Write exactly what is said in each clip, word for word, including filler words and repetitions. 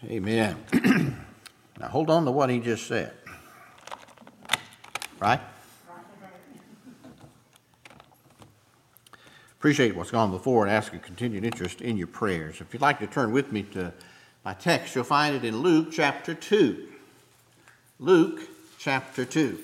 Amen. Now hold on to what he just said. Right? Appreciate what's gone before and ask your continued interest in your prayers. If you'd like to turn with me to my text, you'll find it in Luke chapter two. Luke chapter two.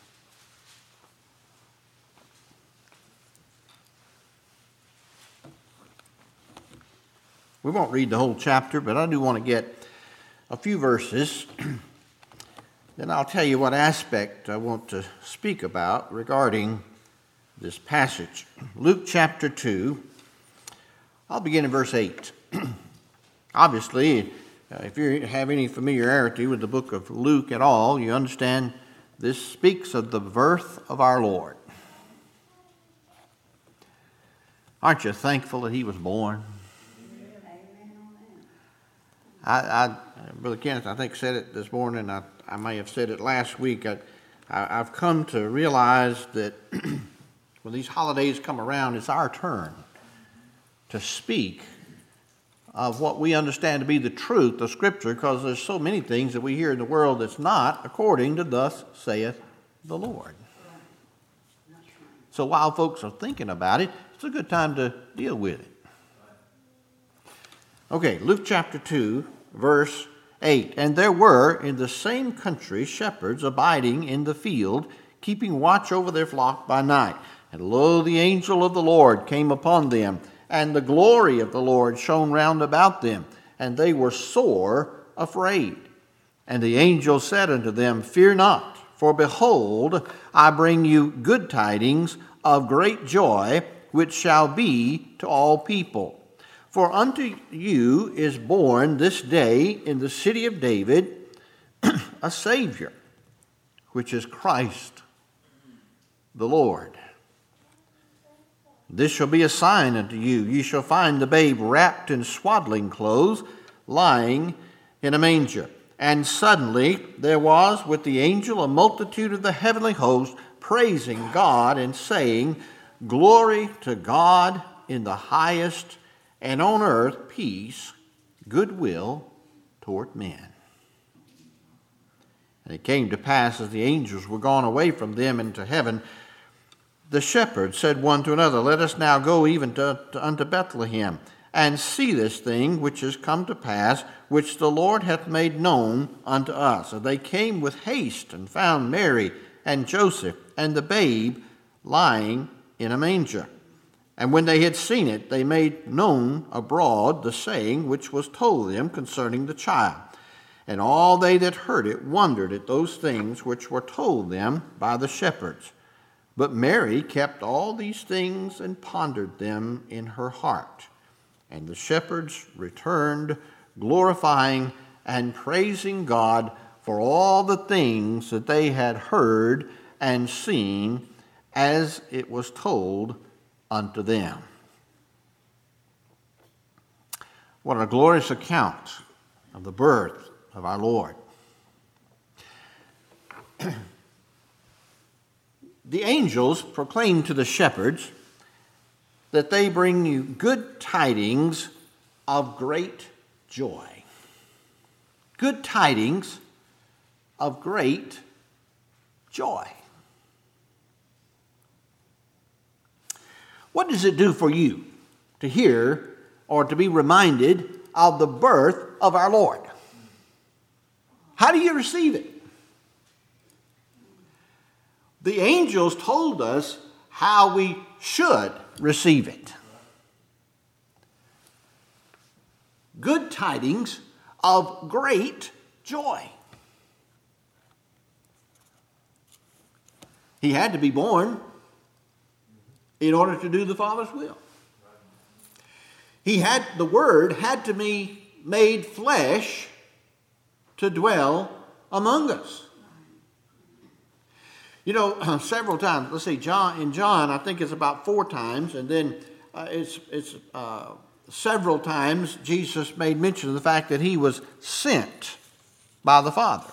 We won't read the whole chapter, but I do want to get a few verses. Then I'll tell you what aspect I want to speak about regarding this passage. Luke chapter two. I'll begin in verse eight. Obviously, uh, if you have any familiarity with the book of Luke at all, you understand this speaks of the birth of our Lord. Aren't you thankful that he was born? I, I, Brother Kenneth, I think said it this morning. I, I may have said it last week. I, I, I've come to realize that when these holidays come around, it's our turn to speak of what we understand to be the truth of Scripture, because there's so many things that we hear in the world that's not according to thus saith the Lord. So while folks are thinking about it, it's a good time to deal with it. Okay, Luke chapter two, verse eight. And there were in the same country shepherds abiding in the field, keeping watch over their flock by night. And lo, the angel of the Lord came upon them, and the glory of the Lord shone round about them, and they were sore afraid. And the angel said unto them, Fear not, for behold, I bring you good tidings of great joy, which shall be to all people. For unto you is born this day in the city of David a Savior, which is Christ the Lord. This shall be a sign unto you. Ye shall find the babe wrapped in swaddling clothes, lying in a manger. And suddenly there was with the angel a multitude of the heavenly host, praising God and saying, Glory to God in the highest, and on earth peace, goodwill toward men. And it came to pass, as the angels were gone away from them into heaven, the shepherds said one to another, Let us now go even to, to, unto Bethlehem, and see this thing which is come to pass, which the Lord hath made known unto us. And they came with haste, and found Mary and Joseph, and the babe lying in a manger. And when they had seen it, they made known abroad the saying which was told them concerning the child. And all they that heard it wondered at those things which were told them by the shepherds. But Mary kept all these things and pondered them in her heart. And the shepherds returned, glorifying and praising God for all the things that they had heard and seen, as it was told unto them. What a glorious account of the birth of our Lord. The angels proclaim to the shepherds that they bring you good tidings of great joy. Good tidings of great joy. What does it do for you to hear or to be reminded of the birth of our Lord? How do you receive it? The angels told us how we should receive it. Good tidings of great joy. He had to be born in order to do the Father's will. He had, the Word had to be made flesh to dwell among us. You know, several times, let's see, John, in John, I think it's about four times, and then uh, it's, it's uh, several times Jesus made mention of the fact that he was sent by the Father.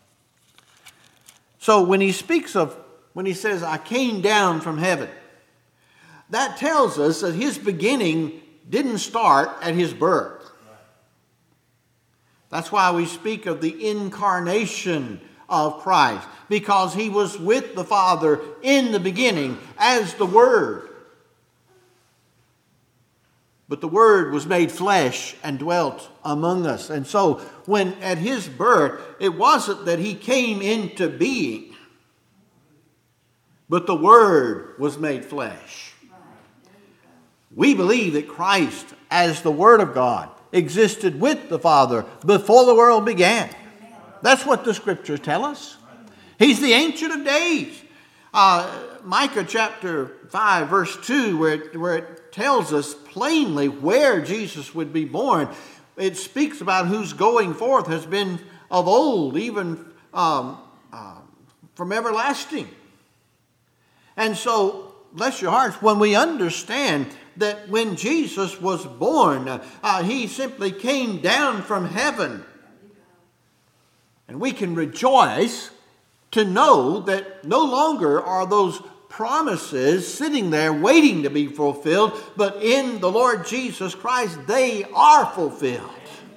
So when he speaks of, when he says, I came down from heaven, that tells us that his beginning didn't start at his birth. That's why we speak of the incarnation of Christ, because he was with the Father in the beginning as the Word. But the Word was made flesh and dwelt among us. And so when at his birth, it wasn't that he came into being, but the Word was made flesh. We believe that Christ, as the Word of God, existed with the Father before the world began. That's what the Scriptures tell us. He's the Ancient of Days. Uh, Micah chapter five, verse two, where it, where it tells us plainly where Jesus would be born. It speaks about whose going forth has been of old, even um, uh, from everlasting. And so, bless your hearts, when we understand that when Jesus was born, uh, he simply came down from heaven. And we can rejoice to know that no longer are those promises sitting there waiting to be fulfilled, but in the Lord Jesus Christ, they are fulfilled.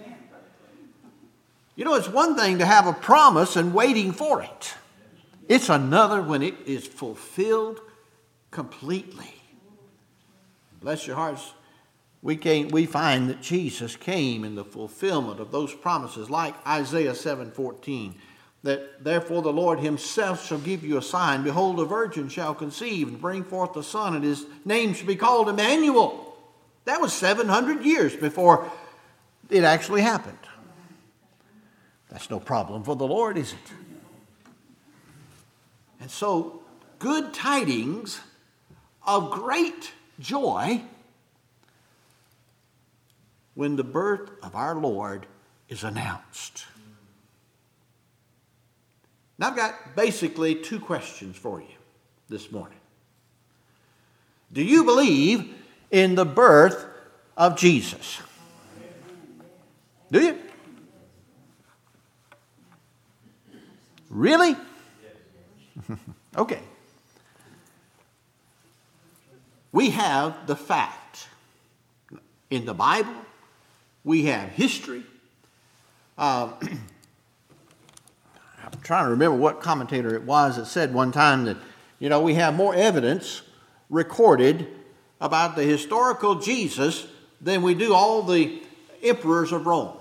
You know, it's one thing to have a promise and waiting for it. It's another when it is fulfilled completely. Bless your hearts. We came, we find that Jesus came in the fulfillment of those promises, like Isaiah seven fourteen, that therefore the Lord himself shall give you a sign. Behold, a virgin shall conceive and bring forth a son, and his name shall be called Emmanuel. That was seven hundred years before it actually happened. That's no problem for the Lord, is it? And so, good tidings of great joy when the birth of our Lord is announced. Now, I've got basically two questions for you this morning. Do you believe in the birth of Jesus? Do you? Really? Okay. We have the fact. In the Bible, we have history. Uh, I'm trying to remember what commentator it was that said one time that, you know, we have more evidence recorded about the historical Jesus than we do all the emperors of Rome.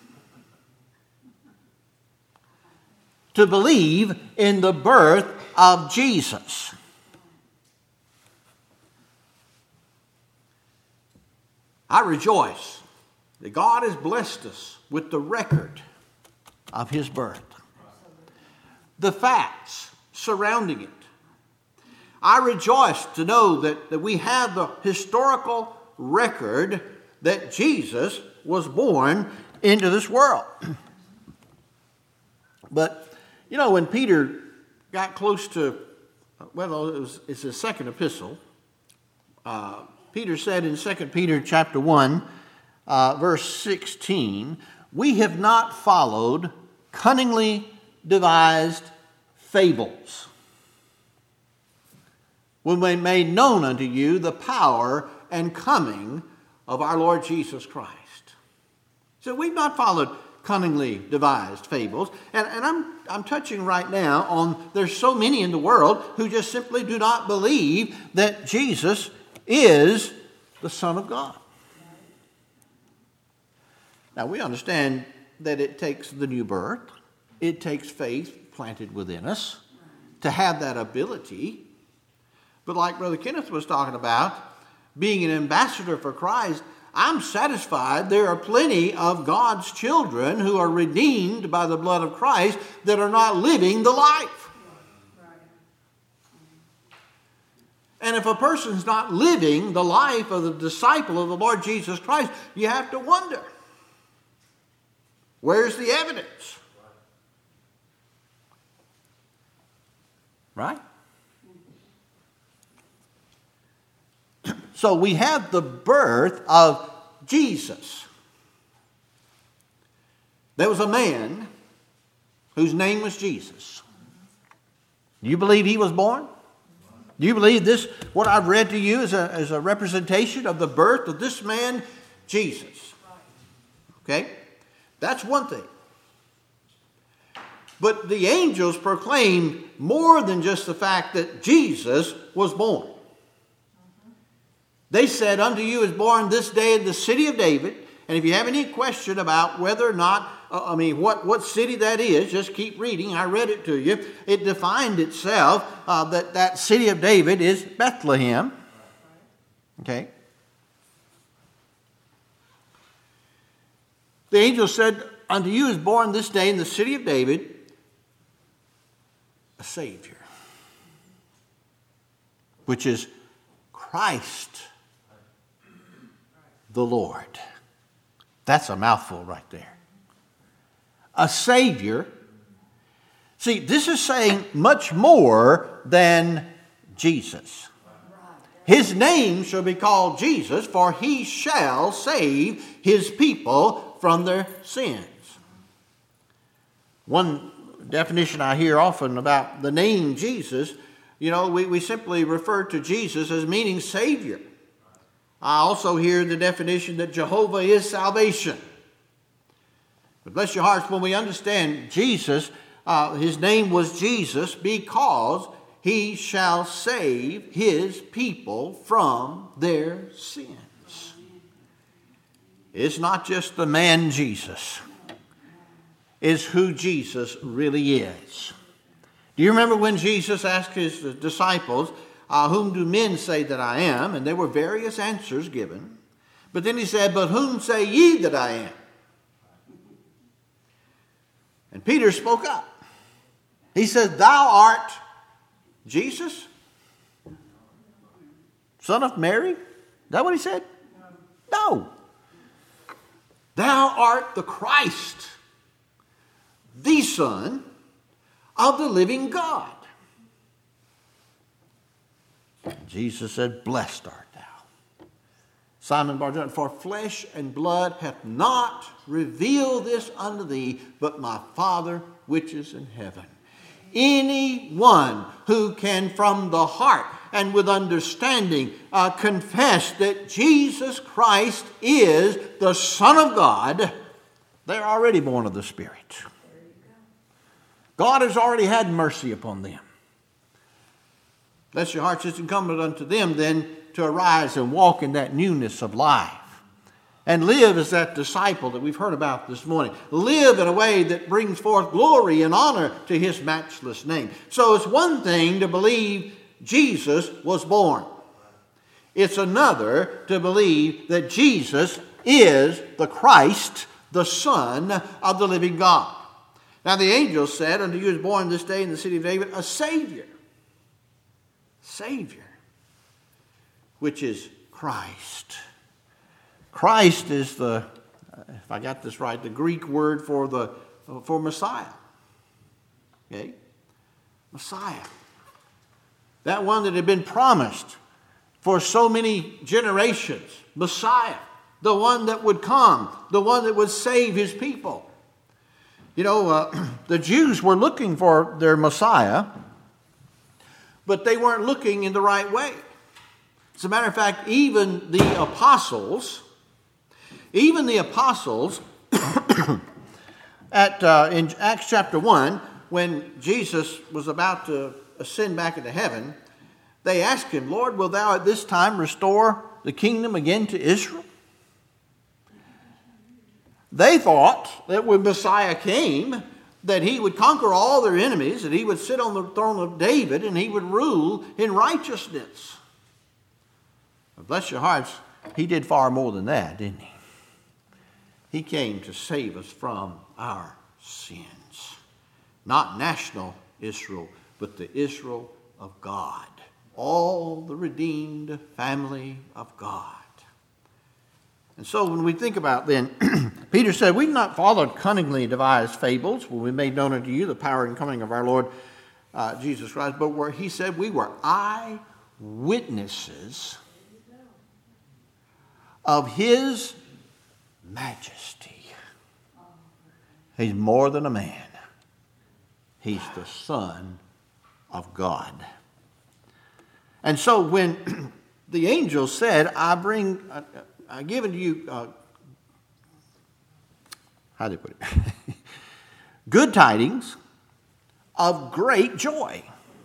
To believe in the birth of Jesus. I rejoice that God has blessed us with the record of his birth. The facts surrounding it. I rejoice to know that, that we have the historical record that Jesus was born into this world. But, you know, when Peter got close to, well, it was, it's his second epistle, uh, Peter said in Second Peter chapter one, uh, verse sixteen, we have not followed cunningly devised fables, when we made known unto you the power and coming of our Lord Jesus Christ. So we've not followed cunningly devised fables. And, and I'm, I'm touching right now on, there's so many in the world who just simply do not believe that Jesus is the Son of God. Now, we understand that it takes the new birth. It takes faith planted within us to have that ability. But like Brother Kenneth was talking about, being an ambassador for Christ, I'm satisfied there are plenty of God's children who are redeemed by the blood of Christ that are not living the life. And if a person's not living the life of the disciple of the Lord Jesus Christ, you have to wonder, where's the evidence? Right? So we have the birth of Jesus. There was a man whose name was Jesus. Do you believe he was born? Do you believe this, what I've read to you, is a, is a representation of the birth of this man, Jesus? Okay? That's one thing. But the angels proclaimed more than just the fact that Jesus was born. They said, unto you is born this day in the city of David. And if you have any question about whether or not, uh, I mean, what, what city that is, just keep reading. I read it to you. It defined itself uh, that that city of David is Bethlehem. Okay. The angel said, unto you is born this day in the city of David a Savior, which is Christ the Lord. That's a mouthful right there. A Savior. See, this is saying much more than Jesus. His name shall be called Jesus, for he shall save his people from their sins. One definition I hear often about the name Jesus, you know, we, we simply refer to Jesus as meaning Savior. I also hear the definition that Jehovah is salvation. But bless your hearts, when we understand Jesus, uh, his name was Jesus because he shall save his people from their sins. It's not just the man Jesus. It's who Jesus really is. Do you remember when Jesus asked his disciples, uh, whom do men say that I am? And there were various answers given. But then he said, but whom say ye that I am? And Peter spoke up. He said, thou art Jesus, son of Mary? Is that what he said? No. Thou art the Christ, the Son of the living God. Jesus said, blessed art thou, Simon Bar-Jonah, for flesh and blood hath not revealed this unto thee, but my Father which is in heaven. Anyone who can from the heart and with understanding uh, confess that Jesus Christ is the Son of God, they're already born of the Spirit. God has already had mercy upon them. Bless your hearts, it's incumbent unto them then to arise and walk in that newness of life. And live as that disciple that we've heard about this morning. Live in a way that brings forth glory and honor to his matchless name. So it's one thing to believe Jesus was born. It's another to believe that Jesus is the Christ, the Son of the living God. Now the angel said, unto you is born this day in the city of David a Savior. Savior, which is Christ. Christ is the, if I got this right, the Greek word for the for Messiah. Okay? Messiah. That one that had been promised for so many generations. Messiah. The one that would come. The one that would save his people. You know, uh, the Jews were looking for their Messiah, but they weren't looking in the right way. As a matter of fact, even the apostles... Even the apostles, at uh, in Acts chapter one, when Jesus was about to ascend back into heaven, they asked him, Lord, will thou at this time restore the kingdom again to Israel? They thought that when Messiah came, that he would conquer all their enemies, that he would sit on the throne of David, and he would rule in righteousness. But bless your hearts, he did far more than that, didn't he? He came to save us from our sins. Not national Israel, but the Israel of God. All the redeemed family of God. And so when we think about then, Peter said, we've not followed cunningly devised fables when we made known unto you the power and coming of our Lord uh, Jesus Christ, but where he said we were eyewitnesses of his majesty. He's more than a man. He's the Son of God. And so when the angel said, I bring, I, I give unto you uh, how do you put it? Good tidings of great joy.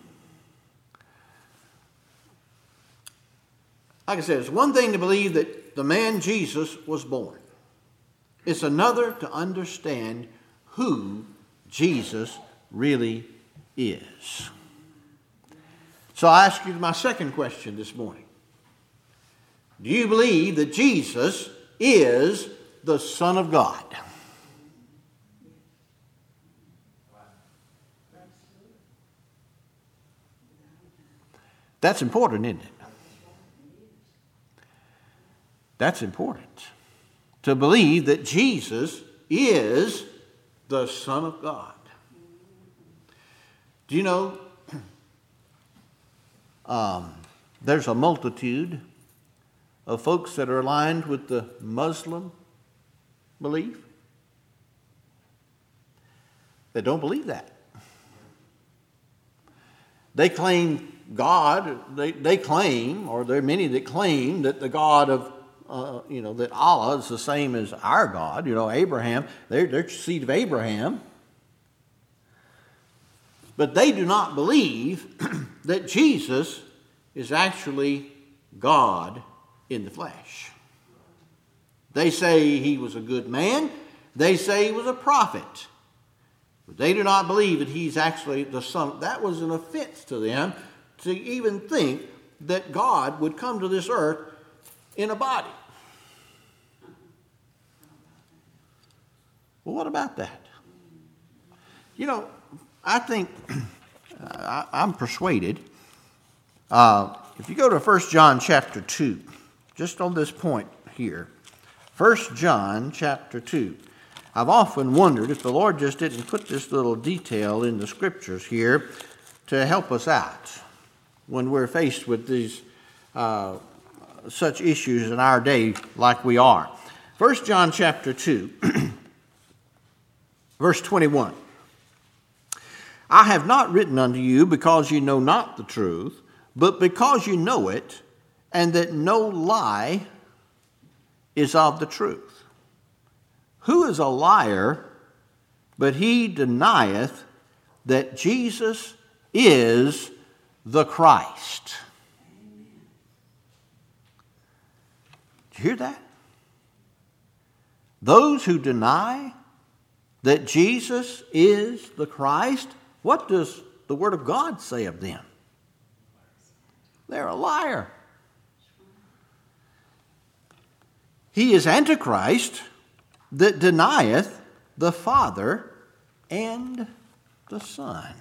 Like I said, it's one thing to believe that the man Jesus was born. It's another to understand who Jesus really is. So I ask you my second question this morning. Do you believe that Jesus is the Son of God? That's important, isn't it? That's important. To believe that Jesus is the Son of God. Do you know, um, there's a multitude of folks that are aligned with the Muslim belief that don't believe that. They claim God, they, they claim, or there are many that claim that the God of, uh, you know, that Allah is the same as our God. You know, Abraham, they're, they're seed of Abraham. But they do not believe that Jesus is actually God in the flesh. They say he was a good man. They say he was a prophet. But they do not believe that he's actually the Son. That was an offense to them to even think that God would come to this earth in a body. Well, what about that? You know, I think, I, I'm persuaded, uh, if you go to First John chapter two, just on this point here, First John chapter two, I've often wondered if the Lord just didn't put this little detail in the Scriptures here to help us out when we're faced with these uh, such issues in our day like we are. First John chapter two, verse twenty-one. I have not written unto you because you know not the truth, but because you know it, and that no lie is of the truth. Who is a liar, but he denieth that Jesus is the Christ? Did you hear that? Those who deny that Jesus is the Christ, what does the Word of God say of them? They're a liar. He is Antichrist that denieth the Father and the Son.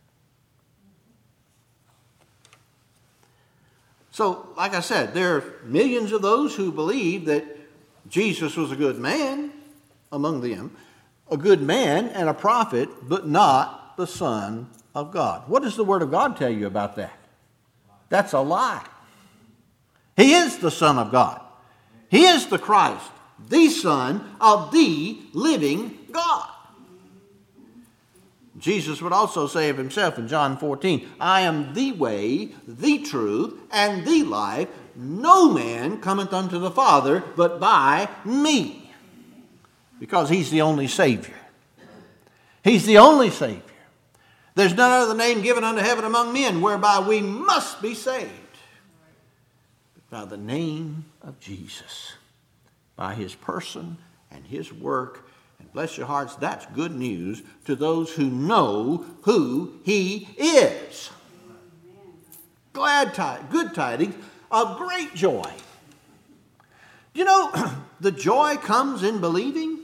So, like I said, there are millions of those who believe that Jesus was a good man among them, a good man and a prophet, but not the Son of God. What does the Word of God tell you about that? That's a lie. He is the Son of God. He is the Christ, the Son of the living God. Jesus would also say of himself in John fourteen, I am the way, the truth, and the life. No man cometh unto the Father but by me. Because he's the only Savior. He's the only Savior. There's none other name given unto heaven among men whereby we must be saved. By the name of Jesus, by his person and his work, and bless your hearts, that's good news to those who know who he is. Glad tidings, good tidings of great joy. You know, the joy comes in believing.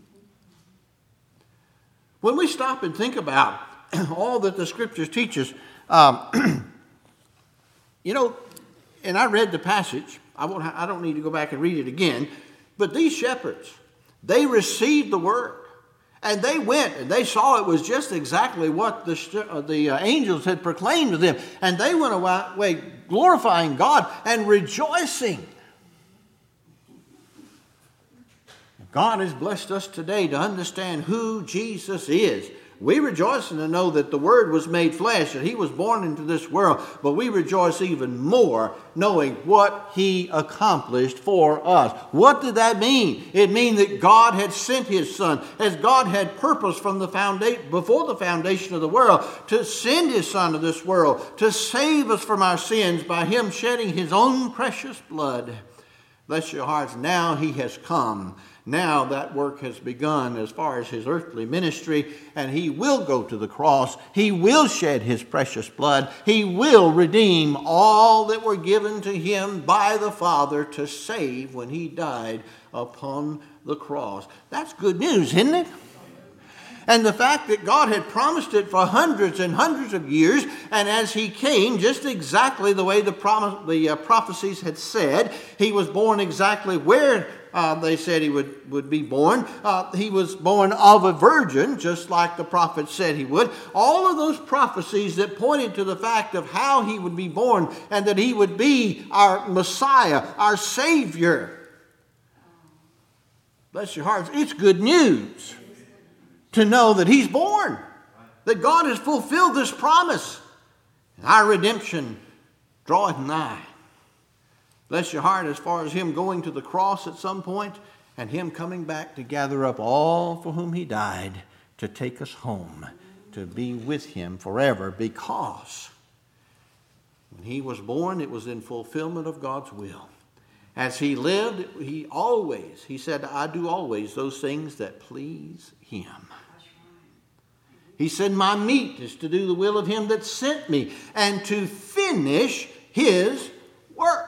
When we stop and think about all that the Scriptures teach us, um, you know, and I read the passage. I won't. I don't need to go back and read it again. But these shepherds, they received the word, and they went and they saw it was just exactly what the uh, the uh, angels had proclaimed to them, and they went away glorifying God and rejoicing. God has blessed us today to understand who Jesus is. We rejoice to know that the Word was made flesh, that He was born into this world, but we rejoice even more knowing what He accomplished for us. What did that mean? It means that God had sent His Son, as God had purposed from the foundation, before the foundation of the world, to send His Son to this world, to save us from our sins by Him shedding His own precious blood. Bless your hearts, now He has come. Now that work has begun as far as His earthly ministry, and He will go to the cross. He will shed His precious blood. He will redeem all that were given to Him by the Father to save when He died upon the cross. That's good news, isn't it? And the fact that God had promised it for hundreds and hundreds of years, and as He came, just exactly the way the, prom- the uh, prophecies had said, He was born exactly where uh, they said He would, would be born. Uh, he was born of a virgin, just like the prophet said He would. All of those prophecies that pointed to the fact of how He would be born, and that He would be our Messiah, our Savior. Bless your hearts, it's good news to know that He's born, that God has fulfilled this promise, and our redemption draweth nigh. Bless your heart, as far as Him going to the cross at some point, and Him coming back to gather up all for whom He died, to take us home, to be with Him forever, because when He was born, it was in fulfillment of God's will. As He lived, He always, He said, I do always those things that please Him. He said, my meat is to do the will of Him that sent me, and to finish His work.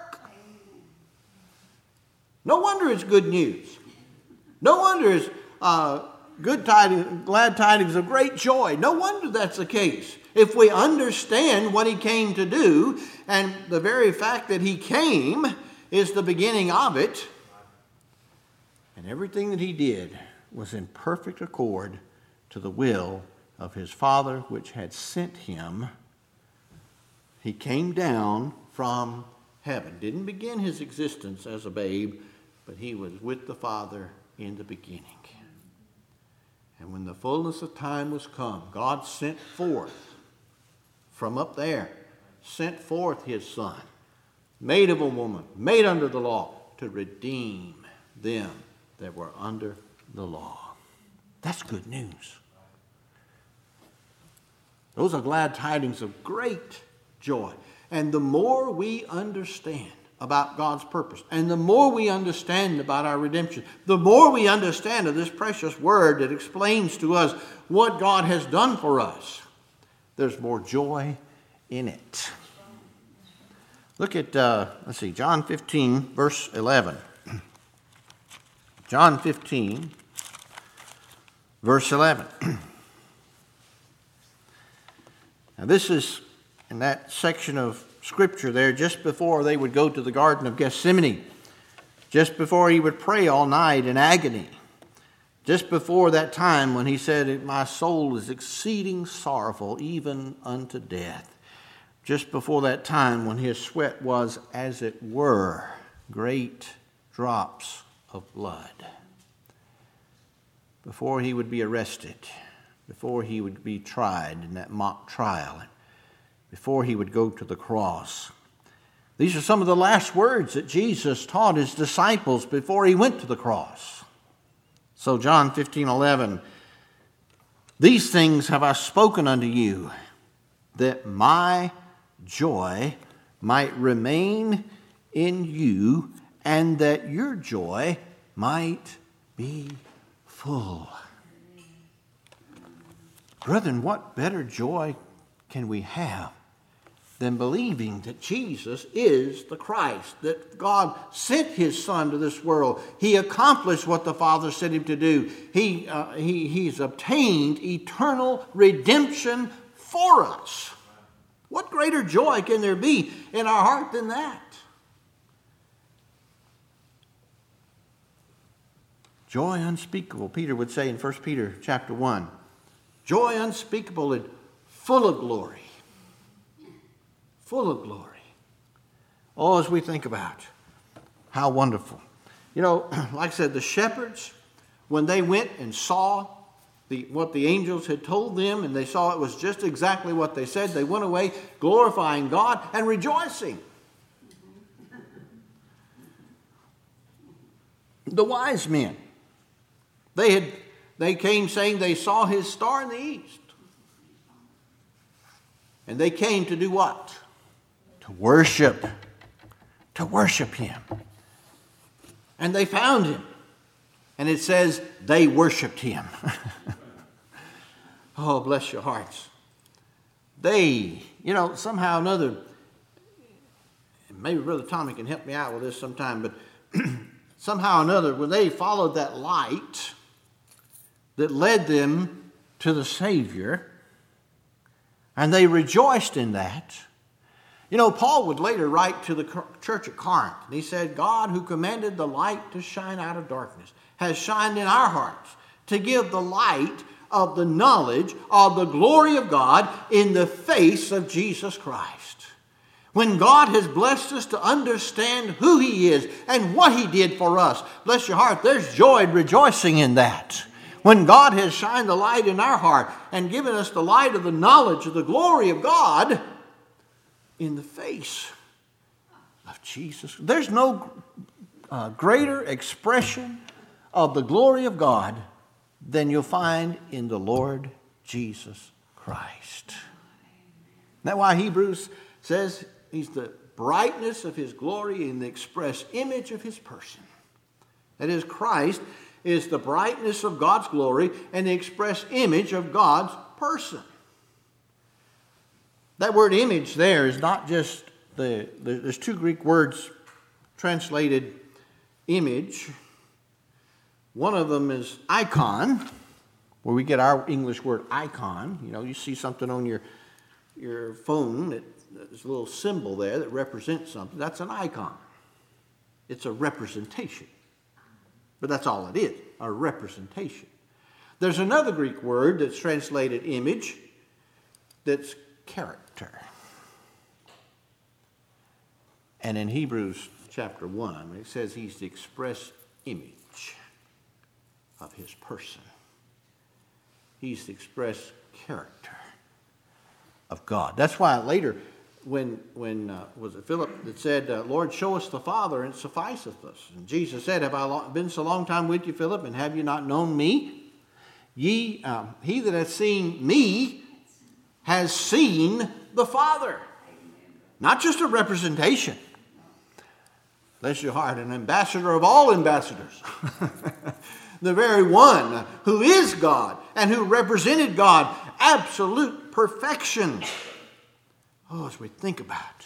No wonder it's good news. No wonder it's uh, good tidings, glad tidings of great joy. No wonder that's the case. If we understand what He came to do, and the very fact that He came is the beginning of it, and everything that He did was in perfect accord to the will of His Father, which had sent Him. He came down from heaven. Didn't begin His existence as a babe, but He was with the Father in the beginning. And when the fullness of time was come, God sent forth from up there, sent forth His Son, made of a woman, made under the law, to redeem them that were under the law. That's good news. Those are glad tidings of great joy. And the more we understand about God's purpose, and the more we understand about our redemption, the more we understand of this precious word that explains to us what God has done for us, there's more joy in it. Look at, uh, let's see, John fifteen, verse eleven. John fifteen, verse eleven. Now this is in that section of Scripture there just before they would go to the Garden of Gethsemane, just before He would pray all night in agony, just before that time when He said, my soul is exceeding sorrowful, even unto death. Just before that time when His sweat was, as it were, great drops of blood. Before He would be arrested, before He would be tried in that mock trial, before He would go to the cross. These are some of the last words that Jesus taught His disciples before He went to the cross. So John fifteen eleven, these things have I spoken unto you, that my joy might remain in you, and that your joy might be full. Brethren, what better joy can we have than believing that Jesus is the Christ, that God sent His Son to this world. He accomplished what the Father sent Him to do. He, uh, he, he's obtained eternal redemption for us. What greater joy can there be in our heart than that? Joy unspeakable, Peter would say in First Peter chapter one. Joy unspeakable and full of glory. Full of glory. Oh, as we think about how wonderful. You know, like I said, the shepherds, when they went and saw the, what the angels had told them, and they saw it was just exactly what they said. They went away glorifying God and rejoicing. The wise men, they had they came saying they saw his star in the east. And they came to do what? To worship. To worship him. And they found him. And it says they worshiped him. Oh, bless your hearts. They, you know, somehow or another, maybe Brother Tommy can help me out with this sometime, but somehow or another, when they followed that light that led them to the Savior, and they rejoiced in that. You know, Paul would later write to the church at Corinth, and he said, God, who commanded the light to shine out of darkness, has shined in our hearts to give the light of the knowledge of the glory of God in the face of Jesus Christ. When God has blessed us to understand who he is and what he did for us, bless your heart, there's joy and rejoicing in that. When God has shined the light in our heart and given us the light of the knowledge of the glory of God in the face of Jesus. There's no uh, greater expression of the glory of God than you'll find in the Lord Jesus Christ. Isn't that why Hebrews says he's the brightness of his glory and the express image of his person? That is, Christ is the brightness of God's glory and the express image of God's person. That word image there is not just the, the there's two Greek words translated image. One of them is icon, where we get our English word icon. You know, you see something on your, your phone, that, there's a little symbol there that represents something. That's an icon. It's a representation. But that's all it is, a representation. There's another Greek word that's translated image that's character. And in Hebrews chapter one, it says he's the express image of his person. He's the express character of God. That's why later, when when uh, was it Philip that said, uh, Lord, show us the Father, and it sufficeth us. And Jesus said, have I lo- been so long time with you, Philip, and have you not known me? Ye, uh, he that hath seen me has seen the Father. Not just a representation. Bless your heart, an ambassador of all ambassadors. The very one who is God and who represented God, absolute perfection. Oh, as we think about,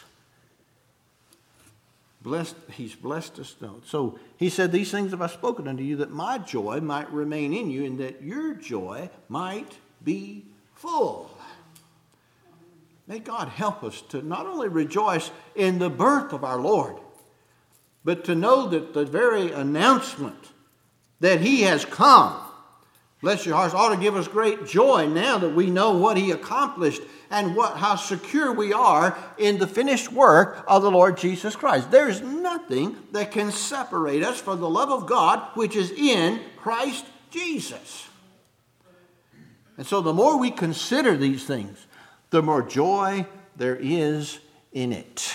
blessed, he's blessed us. No. So he said, these things have I spoken unto you, that my joy might remain in you, and that your joy might be full. May God help us to not only rejoice in the birth of our Lord, but to know that the very announcement that he has come, bless your hearts, ought to give us great joy now that we know what he accomplished and what how secure we are in the finished work of the Lord Jesus Christ. There is nothing that can separate us from the love of God which is in Christ Jesus. And so the more we consider these things, the more joy there is in it.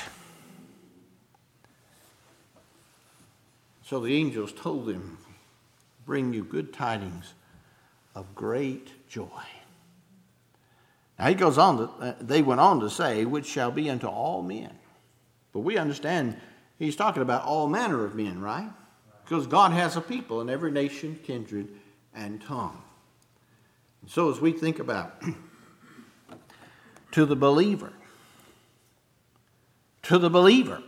So the angels told him, bring you good tidings of great joy. Now he goes on, to, uh, they went on to say, which shall be unto all men. But we understand he's talking about all manner of men, right? Because God has a people in every nation, kindred, and tongue. And so as we think about to the believer, to the believer,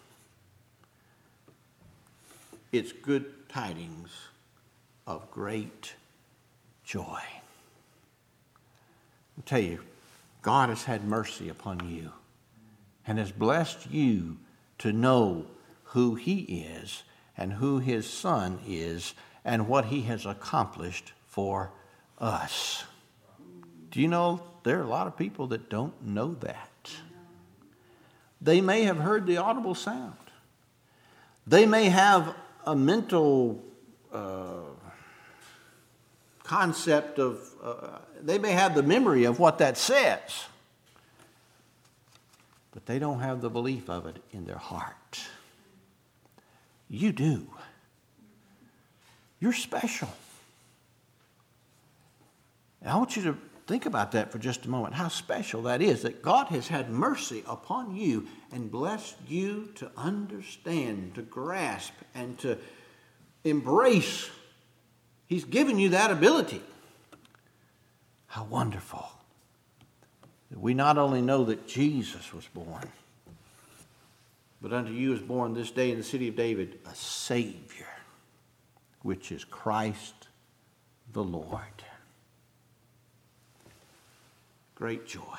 it's good tidings of great joy. I'll tell you, God has had mercy upon you and has blessed you to know who he is and who his Son is and what he has accomplished for us. Do you know there are a lot of people that don't know that? They may have heard the audible sound. They may have a mental uh, concept of, uh, they may have the memory of what that says, but they don't have the belief of it in their heart. You do. You're special. And I want you to think about that for just a moment, how special that is, that God has had mercy upon you and blessed you to understand, to grasp, and to embrace. He's given you that ability. How wonderful that we not only know that Jesus was born, but unto you is born this day in the city of David a Savior, which is Christ the Lord. Great joy.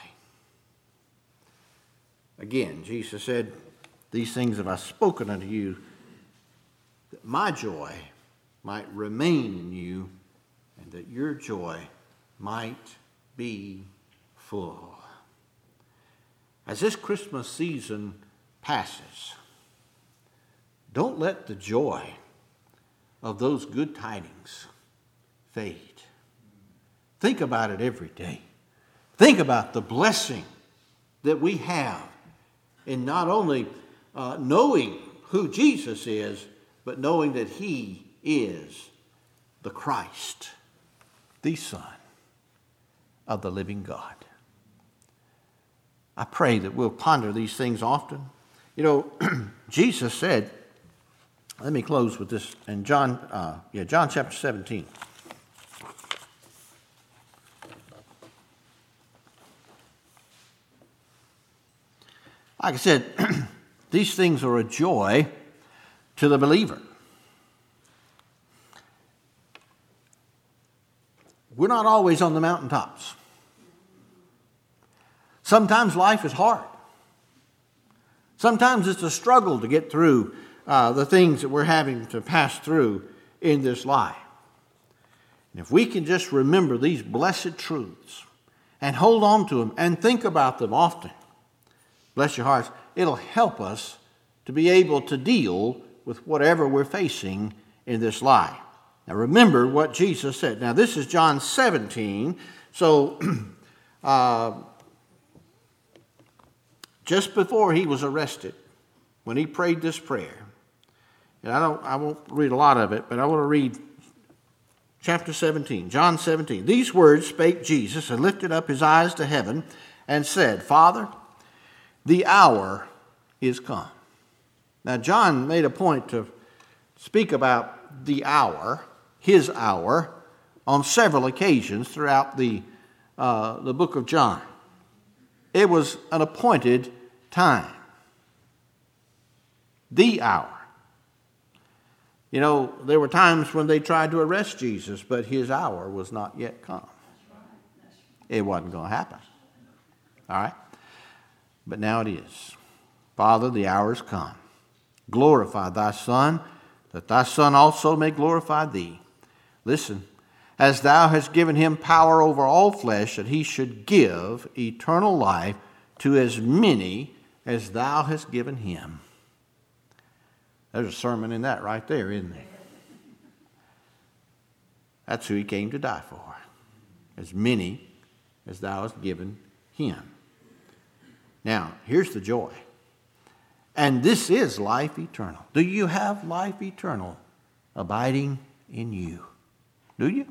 Again, Jesus said, these things have I spoken unto you, that my joy might remain in you, and that your joy might be full. As this Christmas season passes, don't let the joy of those good tidings fade. Think about it every day. Think about the blessing that we have in not only uh, knowing who Jesus is, but knowing that he is the Christ, the Son of the living God. I pray that we'll ponder these things often. You know, Jesus said, let me close with this in John, uh, yeah, John chapter seventeen. Like I said, these things are a joy to the believer. We're not always on the mountaintops. Sometimes life is hard. Sometimes it's a struggle to get through uh, the things that we're having to pass through in this life. And if we can just remember these blessed truths and hold on to them and think about them often, bless your hearts, it'll help us to be able to deal with whatever we're facing in this life. Now remember what Jesus said. Now this is John seventeen. So uh, just before he was arrested, when he prayed this prayer, and I don't, I won't read a lot of it, but I want to read chapter seventeen, John seventeen. These words spake Jesus and lifted up his eyes to heaven and said, Father, the hour is come. Now, John made a point to speak about the hour, his hour, on several occasions throughout the, uh, the book of John. It was an appointed time. The hour. You know, there were times when they tried to arrest Jesus, but his hour was not yet come. It wasn't going to happen. All right? But now it is. Father, the hour is come. Glorify thy Son, that thy Son also may glorify thee. Listen, as thou hast given him power over all flesh, that he should give eternal life to as many as thou hast given him. There's a sermon in that right there, isn't there? That's who he came to die for. As many as thou hast given him. Now, here's the joy. And this is life eternal. Do you have life eternal abiding in you? Do you?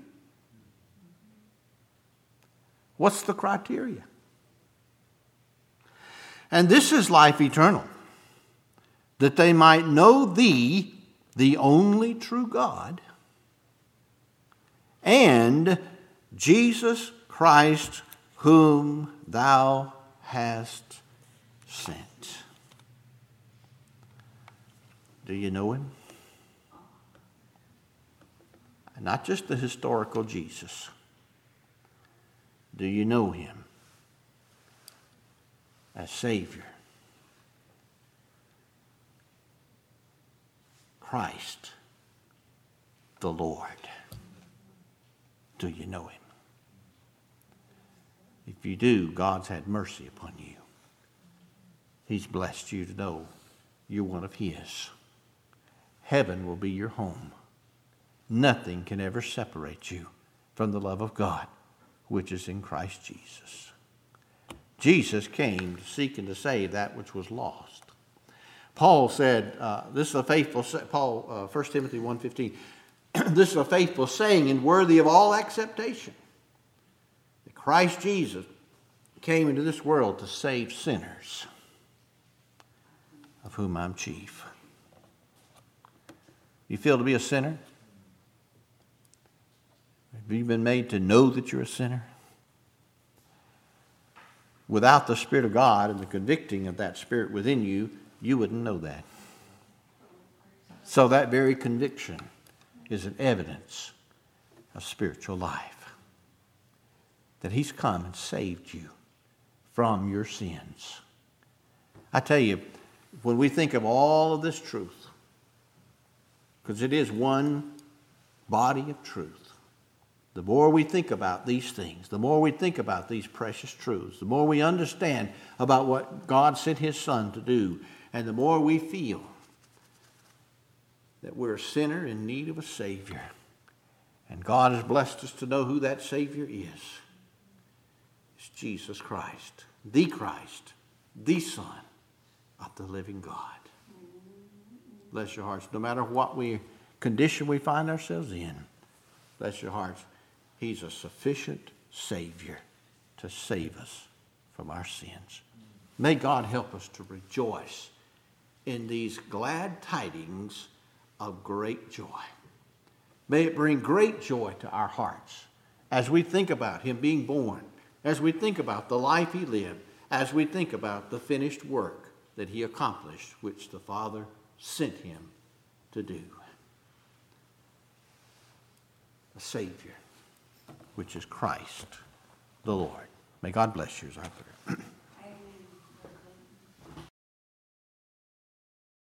What's the criteria? And this is life eternal, that they might know thee, the only true God, and Jesus Christ, whom thou hast sent. Do you know him? Not just the historical Jesus. Do you know him as Savior? Christ, the Lord. Do you know him? If you do, God's had mercy upon you. He's blessed you to know you're one of his. Heaven will be your home. Nothing can ever separate you from the love of God, which is in Christ Jesus. Jesus came to seek and to save that which was lost. Paul said, uh, this is a faithful, Paul, uh, First Timothy one fifteen, this is a faithful saying and worthy of all acceptation, that Christ Jesus came into this world to save sinners, of whom I'm chief. You feel to be a sinner? Have you been made to know that you're a sinner? Without the Spirit of God and the convicting of that Spirit within you, you wouldn't know that. So that very conviction is an evidence of spiritual life. That He's come and saved you from your sins. I tell you, when we think of all of this truth, because it is one body of truth, the more we think about these things, the more we think about these precious truths, the more we understand about what God sent His Son to do, and the more we feel that we're a sinner in need of a Savior. And God has blessed us to know who that Savior is. It's Jesus Christ, the Christ, the Son of the living God. Bless your hearts. No matter what we condition we find ourselves in, bless your hearts. He's a sufficient Savior to save us from our sins. May God help us to rejoice in these glad tidings of great joy. May it bring great joy to our hearts as we think about Him being born, as we think about the life He lived, as we think about the finished work that He accomplished, which the Father sent Him to do. A Savior, which is Christ the Lord. May God bless you as I pray.